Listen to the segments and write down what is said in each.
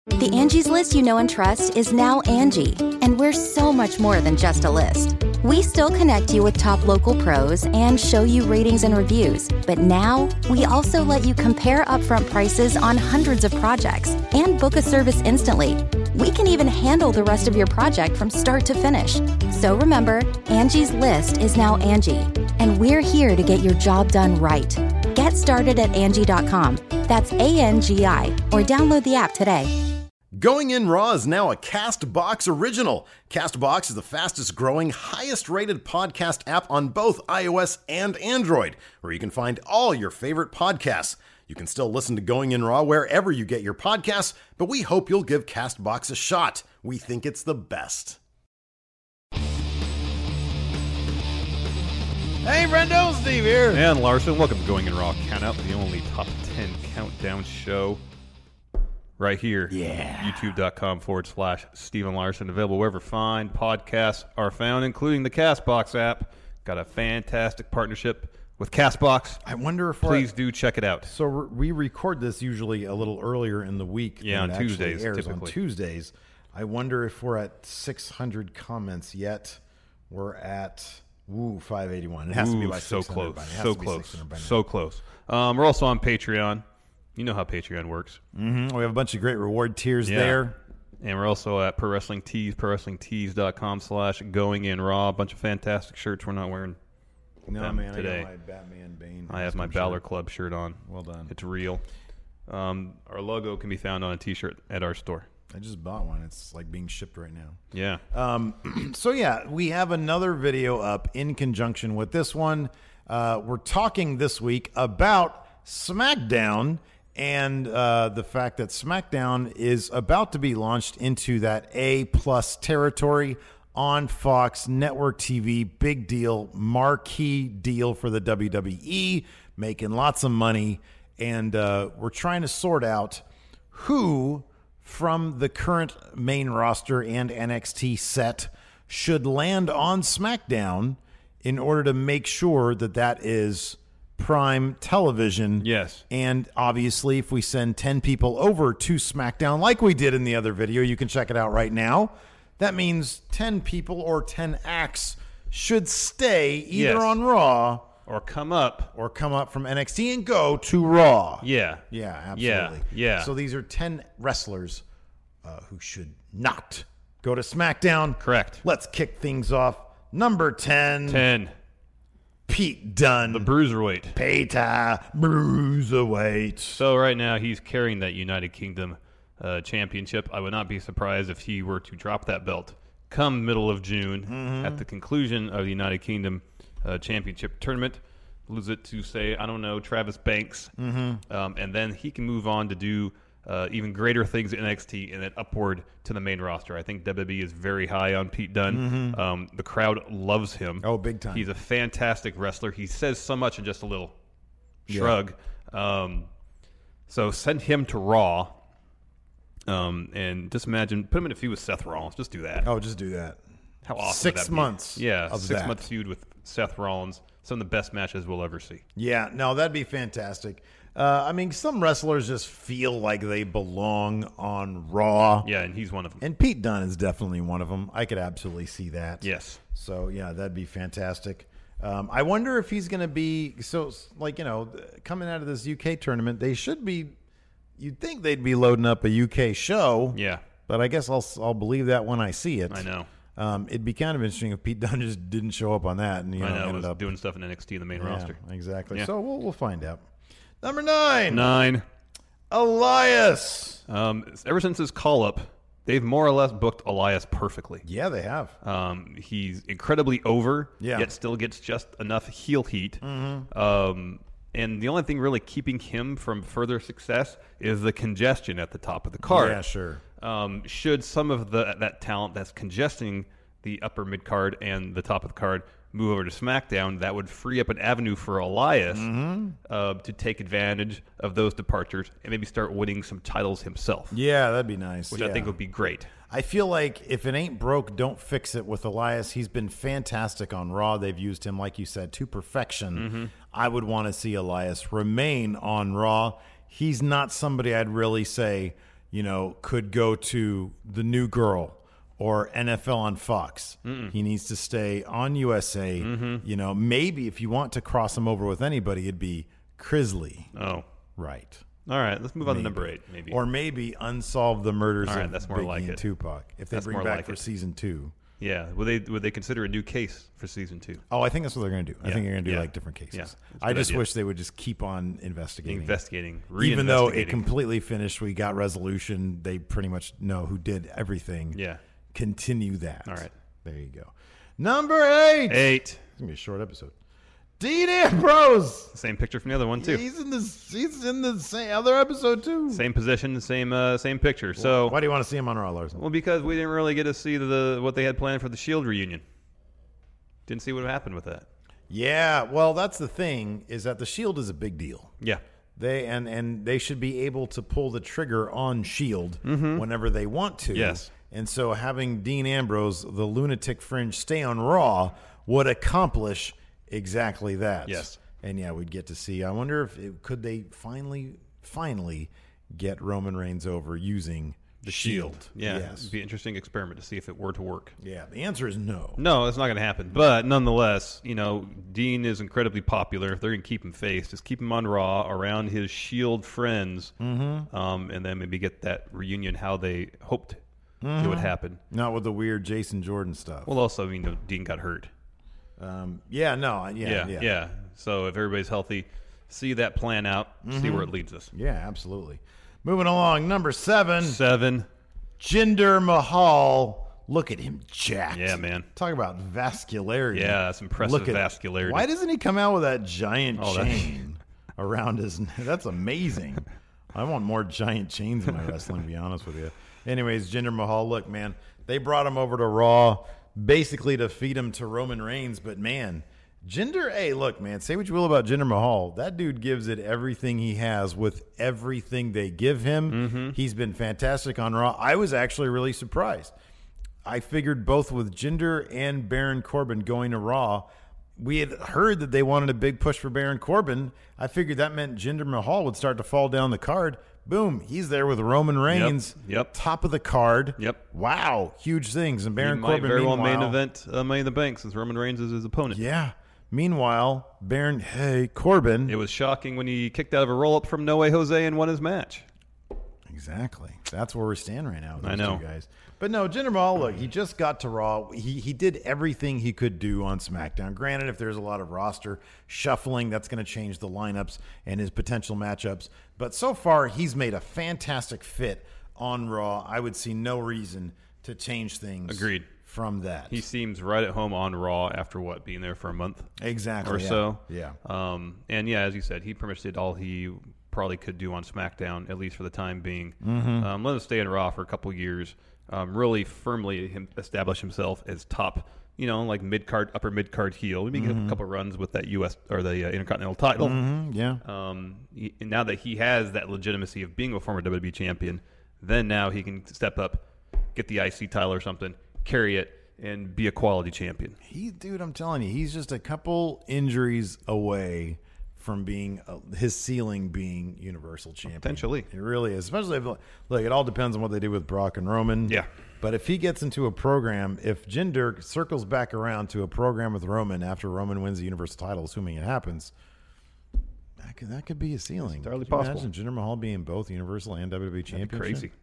The Angie's List you know and trust is now Angie, and we're so much more than just a list. We still connect you with top local pros and show you ratings and reviews, but now we also let you compare upfront prices on hundreds of projects and book a service instantly. We can even handle the rest of your project from start to finish. So remember, Angie's List is now Angie, and we're here to get your job done right. Get started at Angie.com. That's ANGI, or download the app today. Going In Raw is now a CastBox original. CastBox is the fastest growing, highest rated podcast app on both iOS and Android, where you can find all your favorite podcasts. You can still listen to Going In Raw wherever you get your podcasts, but we hope you'll give CastBox a shot. We think it's the best. Hey, Brendo, Steve here. And Larson, welcome to Going In Raw Countout, the only top 10 countdown show right here. Yeah. YouTube.com/Steven Larson. Available wherever fine podcasts are found, including the CastBox app. Got a fantastic partnership with CastBox. I wonder if Please do check it out. So we record this usually a little earlier in the week. Yeah, than on it Tuesdays, actually airs typically. on Tuesdays. I wonder if we're at 600 comments yet. We're at 581. It has to be by so 600 close. by now. It has So to be close. 600 by now. So close. We're also on Patreon. You know how Patreon works. Mm-hmm. We have a bunch of great reward tiers Yeah. there. And we're also at Pro Wrestling Tees, ProWrestlingTees.com/GoingInRaw. A bunch of fantastic shirts we're not wearing No, them man, today. I got my Batman Bane. I have my Balor Club shirt on. Well done. It's real. Our logo can be found on a t-shirt at our store. I just bought one. It's like being shipped right now. Yeah. So yeah, we have another video up in conjunction with this one. We're talking this week about SmackDown and the fact that SmackDown is about to be launched into that A+ territory on Fox Network TV. Big deal, marquee deal for the WWE, making lots of money. And we're trying to sort out who from the current main roster and NXT set should land on SmackDown in order to make sure that that is prime television. Yes. And obviously, if we send 10 people over to SmackDown, like we did in the other video, you can check it out right now, that means 10 people or 10 acts should stay either Yes. on Raw Or come up. from NXT and go to Raw. Yeah. Yeah, absolutely. Yeah. So these are 10 wrestlers who should not go to SmackDown. Correct. Let's kick things off. Number 10. 10. Pete Dunne. The Bruiserweight. Peter Bruiserweight. So right now he's carrying that United Kingdom championship. I would not be surprised if he were to drop that belt come middle of June at the conclusion of the United Kingdom championship tournament. Lose it to, say, I don't know, Travis Banks. And then he can move on to do even greater things at NXT and then upward to the main roster. I think WWE is very high on Pete Dunne. The crowd loves him. Oh, big time. He's a fantastic wrestler. He says so much in just a little shrug. So send him to Raw. And just imagine, put him in a feud with Seth Rollins. Just do that. Oh, just do that. How awesome 6 would that be? months. Yeah, of 6 that. month feud with Seth Rollins. Some of the best matches we'll ever see. Yeah, no, that'd be fantastic. I mean, some wrestlers just feel like they belong on Raw. Yeah, and he's one of them. And Pete Dunne is definitely one of them. I could absolutely see that. Yes. So, yeah, that'd be fantastic. I wonder if he's going to be, coming out of this UK tournament, they should be, you'd think they'd be loading up a UK show. Yeah. But I guess I'll believe that when I see it. I know. It'd be kind of interesting if Pete Dunne just didn't show up on that. And, I know. ended Was up doing stuff in NXT in the main roster. Exactly. Yeah. So we'll find out. Number 9. 9. Elias. Ever since his call-up, they've more or less booked Elias perfectly. Yeah, they have. He's incredibly over, Yeah. yet still gets just enough heel heat. And the only thing really keeping him from further success is the congestion at the top of the card. Yeah, sure. Should some of that talent that's congesting the upper mid card and the top of the card move over to SmackDown, that would free up an avenue for Elias to take advantage of those departures and maybe start winning some titles himself. Yeah, that'd be nice. Which I think would be great. I feel like if it ain't broke, don't fix it with Elias. He's been fantastic on Raw. They've used him, like you said, to perfection. I would want to see Elias remain on Raw. He's not somebody I'd really say, could go to the New Girl or NFL on Fox. He needs to stay on USA. Maybe if you want to cross him over with anybody, it'd be Crisley. Oh. Right. All right, let's move on to number 8, maybe. Or maybe Unsolve the Murders of that's more Biggie like and it. Tupac. If they That's bring more back like for it. season 2. Yeah, would they consider a new case for season 2? Oh, I think that's what they're going to do. I think they're going to do Yeah. like different cases. Yeah, that's a I good just idea. wish they would just keep on investigating. Even though it reinvestigating. completely finished, we got resolution. They pretty much know who did everything. Yeah. Continue that. All right. There you go. Number 8. 8. It's going to be a short episode. Dean Ambrose. Same picture from the other one too. He's in the same other episode too. Same position, same picture. So Why do you want to see him on Raw, Larson? well, because we didn't really get to see what they had planned for the Shield reunion. Didn't see what happened with that. Yeah, well, that's the thing, is that the Shield is a big deal. Yeah. They should be able to pull the trigger on Shield whenever they want to. Yes. And so having Dean Ambrose, the lunatic fringe, stay on Raw would accomplish exactly that. Yes. And yeah, we'd get to see. I wonder if could they finally get Roman Reigns over using the Shield. Yeah. Yes. It'd be an interesting experiment to see if it were to work. Yeah. The answer is no. No, it's not going to happen. But nonetheless, Dean is incredibly popular. If they're going to keep him face, just keep him on Raw around his Shield friends, and then maybe get that reunion how they hoped it would happen. Not with the weird Jason Jordan stuff. Well, also, Dean got hurt. Yeah. So if everybody's healthy, see that plan out, see where it leads us. Yeah, absolutely. Moving along, number 7. 7. Jinder Mahal. Look at him jacked. Yeah, man. Talk about vascularity. Yeah, that's impressive vascularity. Why doesn't he come out with that giant chain around his neck? That's amazing. I want more giant chains in my wrestling, to be honest with you. Anyways, Jinder Mahal, look, man, they brought him over to Raw basically to feed him to Roman Reigns, but man, Jinder, hey, look, man, say what you will about Jinder Mahal. That dude gives it everything he has with everything they give him. He's been fantastic on Raw. I was actually really surprised. I figured both with Jinder and Baron Corbin going to Raw, we had heard that they wanted a big push for Baron Corbin. I figured that meant Jinder Mahal would start to fall down the card. Boom, he's there with Roman Reigns. Yep. Top of the card. Yep. Wow, huge things. And Baron He Corbin, might very well meanwhile, main event Money in the Bank since Roman Reigns is his opponent. Yeah. Meanwhile, Corbin. It was shocking when he kicked out of a roll-up from No Way Jose and won his match. Exactly. That's where we stand right now with I those know. two guys. But no, Jinder Mahal, look, he just got to Raw. He did everything he could do on SmackDown. Granted, if there's a lot of roster shuffling, that's going to change the lineups and his potential matchups. But so far, he's made a fantastic fit on Raw. I would see no reason to change things. Agreed. From that. He seems right at home on Raw after being there for a month Exactly. or yeah. so. Yeah. And yeah, as you said, he pretty much did all he probably could do on SmackDown, at least for the time being. Let him stay in Raw for a couple years. Really firmly establish himself as top, like mid-card, upper mid-card heel. Maybe get a couple runs with that U.S. or the Intercontinental title. Yeah. Now that he has that legitimacy of being a former WWE champion, then now he can step up, get the IC title or something, carry it, and be a quality champion. Dude, I'm telling you, he's just a couple injuries away from being his ceiling being Universal Champion. Potentially. It really is. Especially if, look, it all depends on what they do with Brock and Roman. Yeah. But if he gets into a program, if Jinder circles back around to a program with Roman after Roman wins the Universal title, assuming it happens, that could be a ceiling. It's entirely Can you possible. Imagine Jinder Mahal being both Universal and WWE Championship.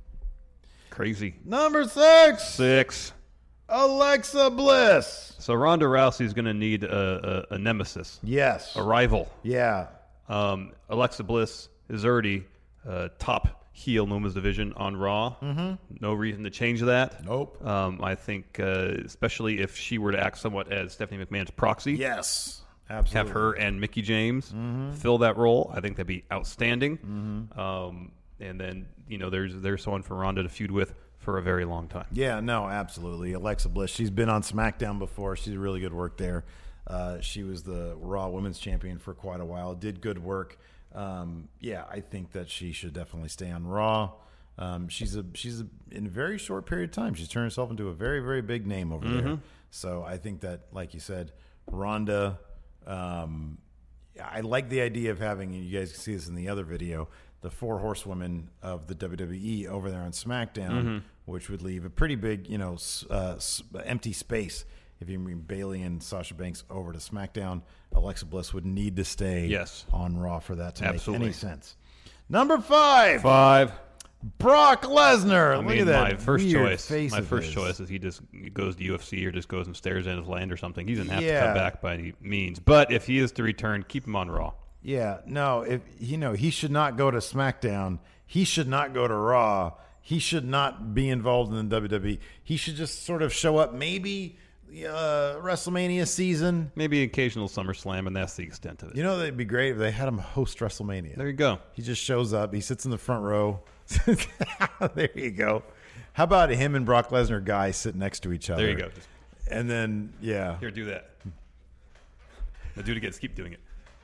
Crazy. Number 6. 6. Alexa Bliss. So Ronda Rousey's going to need a nemesis, Yes. a rival. Yeah. Alexa Bliss is already top heel in the women's division on Raw. No reason to change that. Nope. I think, especially if she were to act somewhat as Stephanie McMahon's proxy, Yes. Absolutely. have her and Mickie James fill that role. I think that'd be outstanding. And then there's someone for Ronda to feud with for a very long time. Yeah, no, absolutely. Alexa Bliss, she's been on SmackDown before. She's really good work there. She was the Raw Women's Champion for quite a while. Did good work. Yeah, I think that she should definitely stay on Raw. She's in a very short period of time, she's turned herself into a very, very big name over there. So I think that, like you said, Ronda. I like the idea of having, and you guys can see this in the other video, the 4 horsewomen of the WWE over there on SmackDown, which would leave a pretty big, empty space. If you bring Bayley and Sasha Banks over to SmackDown, Alexa Bliss would need to stay on Raw for that to make any sense. Number 5. Brock Lesnar. Look at that. My first weird choice is he just goes to UFC or just goes and stares at his land or something. He doesn't have to come back by any means. But if he is to return, keep him on Raw. Yeah, no, he should not go to SmackDown. He should not go to Raw. He should not be involved in the WWE. He should just sort of show up maybe WrestleMania season. Maybe occasional SummerSlam, and that's the extent of it. You know, that'd be great if they had him host WrestleMania. There you go. He just shows up. He sits in the front row. There you go. How about him and Brock Lesnar guy sit next to each other? There you go. And then, Here, do that. Now do it again. Just keep doing it.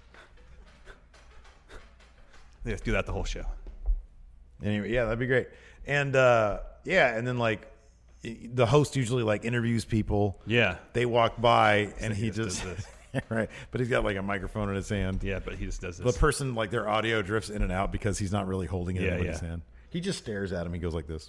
Let's do that the whole show. Anyway, yeah, that'd be great. And, and then, like, the host usually, like, interviews people. Yeah. They walk by, and he just does this. right. But he's got, like, a microphone in his hand. Yeah, but he just does this. The person, like, their audio drifts in and out because he's not really holding it in his hand. He just stares at him. He goes like this.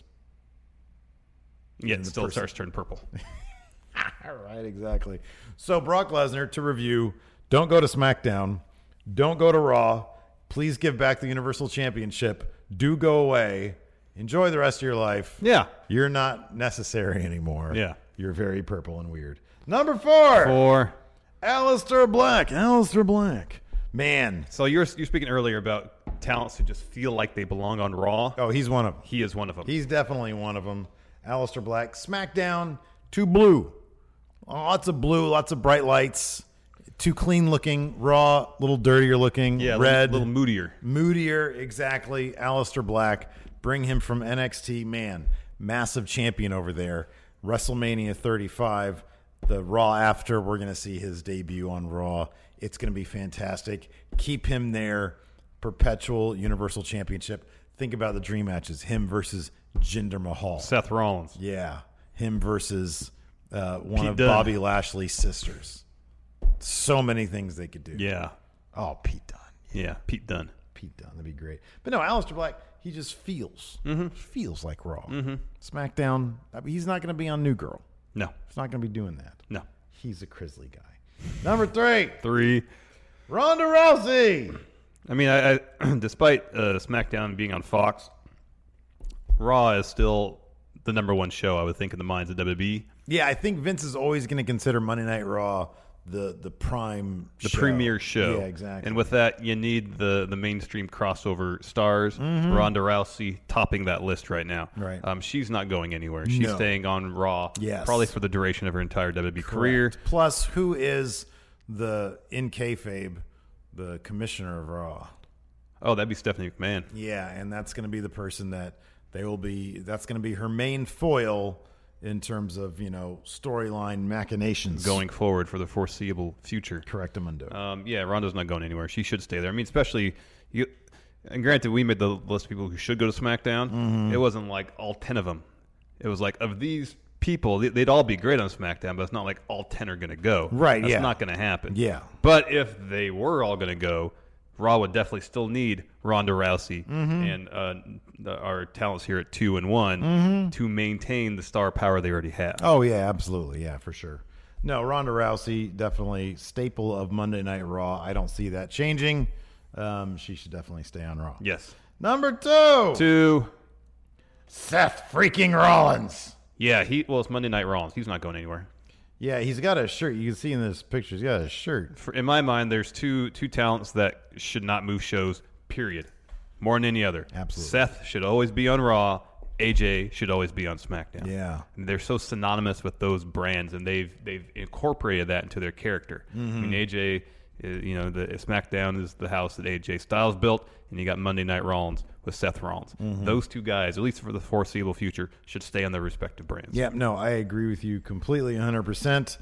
Yeah, it still starts to turn purple. Right, exactly. So, Brock Lesnar, to review, don't go to SmackDown. Don't go to Raw. Please give back the Universal Championship. Do go away. Enjoy the rest of your life. Yeah. You're not necessary anymore. Yeah. You're very purple and weird. Number 4. Aleister Black. Aleister Black. Man. So you're speaking earlier about talents who just feel like they belong on Raw. Oh, he's one of them. He is one of them. He's definitely one of them. Aleister Black. SmackDown. Too blue. Lots of blue. Lots of bright lights. Too clean looking. Raw. A little dirtier looking. Yeah, red. A little moodier. Moodier, exactly. Aleister Black. Bring him from NXT. Man, massive champion over there. WrestleMania 35. The Raw after, we're going to see his debut on Raw. It's going to be fantastic. Keep him there. Perpetual Universal Championship. Think about the dream matches. Him versus Jinder Mahal. Seth Rollins. Yeah. Him versus one Pete of Dunne. Bobby Lashley's sisters. So many things they could do. Yeah. Oh, Pete Dunne. Yeah, Pete Dunne. Pete Dunne. That'd be great. But no, Aleister Black, he just feels. Feels like Raw. SmackDown, he's not going to be on New Girl. No. He's not going to be doing that. No. He's a Crisley guy. Number 3. 3. Ronda Rousey. I mean, I despite SmackDown being on Fox, Raw is still the number one show, I would think, in the minds of WWE. Yeah, I think Vince is always going to consider Monday Night Raw the prime show. Premier show. Yeah, exactly. And with that, you need the mainstream crossover stars. Ronda Rousey topping that list right now. Right. She's not going anywhere. She's staying on Raw. Yes. Probably for the duration of her entire WWE career. Plus, who is in kayfabe, the commissioner of Raw? Oh, that'd be Stephanie McMahon. Yeah, and that's going to be the person that that's going to be her main foil in terms of, storyline machinations. Going forward for the foreseeable future. Correctamundo. Yeah, Ronda's not going anywhere. She should stay there. I mean, especially you. And granted, we made the list of people who should go to SmackDown. It wasn't like all 10 of them. It was like, of these people, they'd all be great on SmackDown, but it's not like all 10 are going to go. Right, That's yeah. not going to happen. Yeah. But if they were all going to go, Raw would definitely still need Ronda Rousey and our talents here at 2 and 1 to maintain the star power they already have. Oh, yeah, absolutely. Yeah, for sure. No, Ronda Rousey, definitely staple of Monday Night Raw. I don't see that changing. She should definitely stay on Raw. Yes. Number 2. 2. Seth freaking Rollins. Yeah, it's Monday Night Raw. He's not going anywhere. Yeah, he's got a shirt. You can see in this picture, he's got a shirt. In my mind, there's two talents that should not move shows, period. More than any other. Absolutely. Seth should always be on Raw. AJ should always be on SmackDown. Yeah. And they're so synonymous with those brands, and they've incorporated that into their character. I mean, AJ, the SmackDown is the house that AJ Styles built, and you got Monday Night Rollins with Seth Rollins. Those two guys, at least for the foreseeable future, should stay on their respective brands. Yeah, no, I agree with you completely, 100%.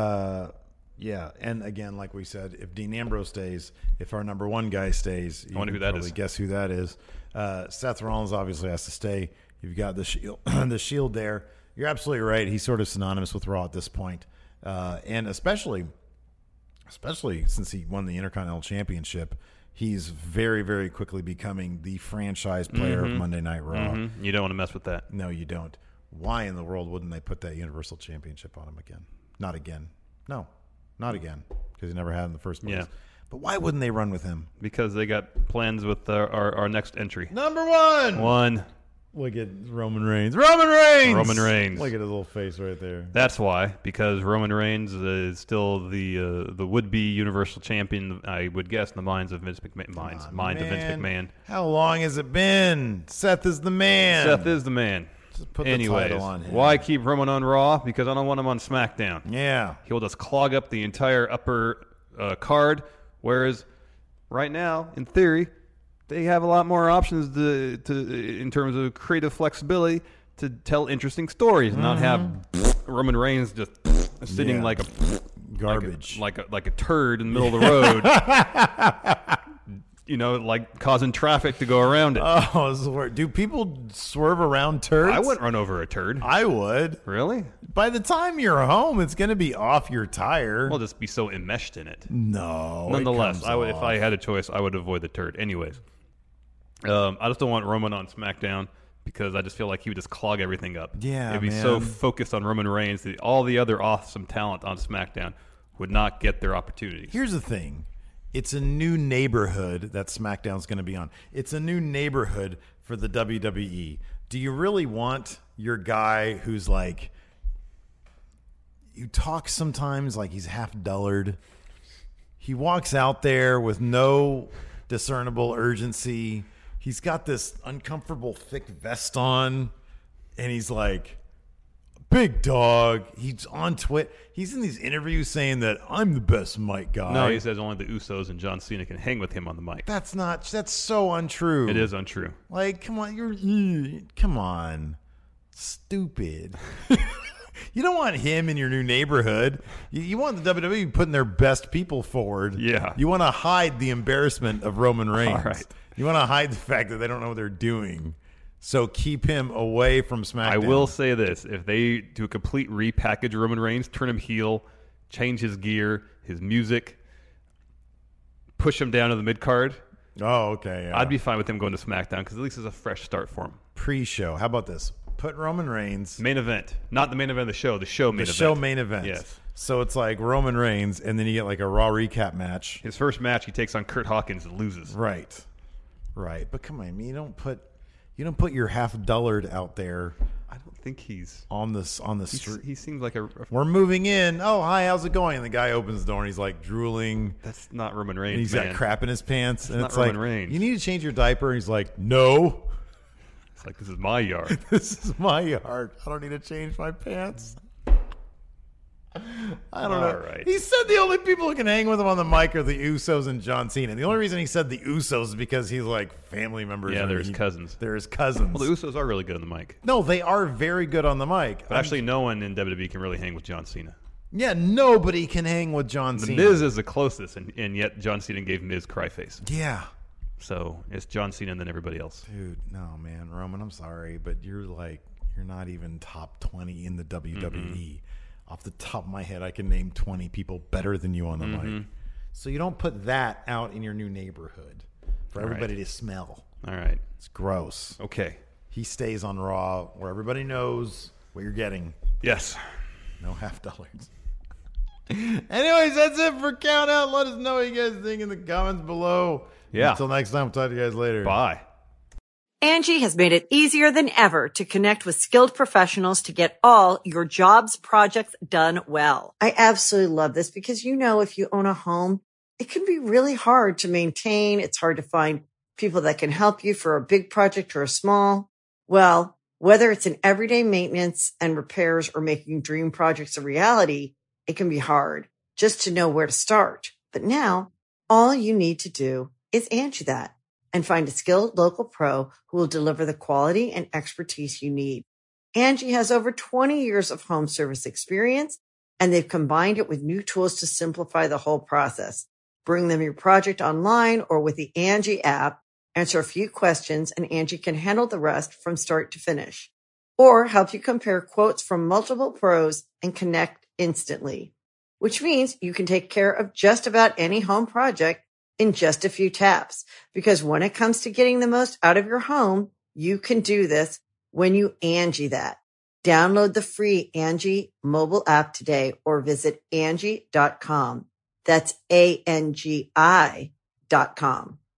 Yeah, and again, like we said, if Dean Ambrose stays, if our number 1 guy stays, you wonder can who that probably is. guess who that is. Seth Rollins obviously has to stay. You've got the Shield, the Shield there. You're absolutely right. He's sort of synonymous with Raw at this point, and especially since he won the Intercontinental Championship, he's very, very quickly becoming the franchise player of Monday Night Raw. Mm-hmm. You don't want to mess with that. No, you don't. Why in the world wouldn't they put that Universal Championship on him again? Not again. No, not again, because he never had it in the first place. Yeah. But why wouldn't they run with him? Because they got plans with our next entry. Number one. One. Look at Roman Reigns. Roman Reigns. Roman Reigns. Look at his little face right there. That's why, because Roman Reigns is still the would-be Universal Champion, I would guess, in the minds of Vince McMahon. Mind of Vince McMahon. How long has it been? Seth is the man. Seth is the man. Just put Anyways, the title on him. why keep Roman on Raw? Because I don't want him on SmackDown. Yeah. He'll just clog up the entire upper card, whereas right now, in theory, they have a lot more options to in terms of creative flexibility to tell interesting stories, and not have Roman Reigns just sitting like a garbage, like a turd in the middle of the road. Like causing traffic to go around it. Oh, this is weird. Do people swerve around turds? I wouldn't run over a turd. I would. Really? By the time you're home, it's going to be off your tire. Well, just be so enmeshed in it. No. Nonetheless, I would, if I had a choice, I would avoid the turd. Anyways, I just don't want Roman on SmackDown because I just feel like he would just clog everything up. Yeah, it'd be man. so focused on Roman Reigns that all the other awesome talent on SmackDown would not get their opportunities. Here's the thing. It's a new neighborhood that SmackDown's going to be on. It's a new neighborhood for the WWE. Do you really want your guy who's like, you talk sometimes like he's half dullard. He walks out there with no discernible urgency. He's got this uncomfortable thick vest on, and he's like, big dog. He's on Twitter. He's in these interviews saying that I'm the best mic guy. No, he says only the Usos and John Cena can hang with him on the mic. That's so untrue. It is untrue. Like, come on, come on. Stupid. You don't want him in your new neighborhood. You want the WWE putting their best people forward. Yeah. You want to hide the embarrassment of Roman Reigns. All right. You want to hide the fact that they don't know what they're doing. So keep him away from SmackDown. I will say this. If they do a complete repackage of Roman Reigns, turn him heel, change his gear, his music, push him down to the mid-card, oh, okay. Yeah. I'd be fine with him going to SmackDown because at least it's a fresh start for him. Pre-show. How about this? Put Roman Reigns. Main event. Not the main event of the show. The show main event. The show main event. Yes. So it's like Roman Reigns, and then you get like a Raw recap match. His first match, he takes on Kurt Hawkins and loses. Right. But come on, I mean, you don't put your half dullard out there. I don't think he's on the street. He seems like a. We're moving in. Oh, hi, how's it going? And the guy opens the door and he's like drooling. That's not Roman Reigns. And he's got crap in his pants. That's and not it's Roman like, Reigns. You need to change your diaper. And he's like, no. It's like, this is my yard. This is my yard. I don't need to change my pants. I don't know. Right. He said the only people who can hang with him on the mic are the Usos and John Cena. And the only reason he said the Usos is because he's like family members. Yeah, they're his cousins. They're his cousins. Well, the Usos are really good on the mic. No, they are very good on the mic. But actually, no one in WWE can really hang with John Cena. Yeah, nobody can hang with John Cena. The Miz is the closest, and yet John Cena gave Miz cry face. Yeah. So it's John Cena and then everybody else. Dude, no, man. Roman, I'm sorry, but you're not even top 20 in the WWE. Mm-hmm. Off the top of my head, I can name 20 people better than you on the mic. So you don't put that out in your new neighborhood for everybody to smell. All right. It's gross. Okay. He stays on Raw where everybody knows what you're getting. Yes. No half dollars. Anyways, that's it for Count Out. Let us know what you guys think in the comments below. Yeah. Until next time, we'll talk to you guys later. Bye. Angie has made it easier than ever to connect with skilled professionals to get all your jobs projects done well. I absolutely love this because, if you own a home, it can be really hard to maintain. It's hard to find people that can help you for a big project or a small. Well, whether it's in everyday maintenance and repairs or making dream projects a reality, it can be hard just to know where to start. But now all you need to do is Angie that and find a skilled local pro who will deliver the quality and expertise you need. Angie has over 20 years of home service experience, and they've combined it with new tools to simplify the whole process. Bring them your project online or with the Angie app, answer a few questions, and Angie can handle the rest from start to finish. Or help you compare quotes from multiple pros and connect instantly, which means you can take care of just about any home project in just a few taps. Because when it comes to getting the most out of your home, you can do this when you Angie that. Download the free Angie mobile app today or visit Angie.com. That's ANGI.com.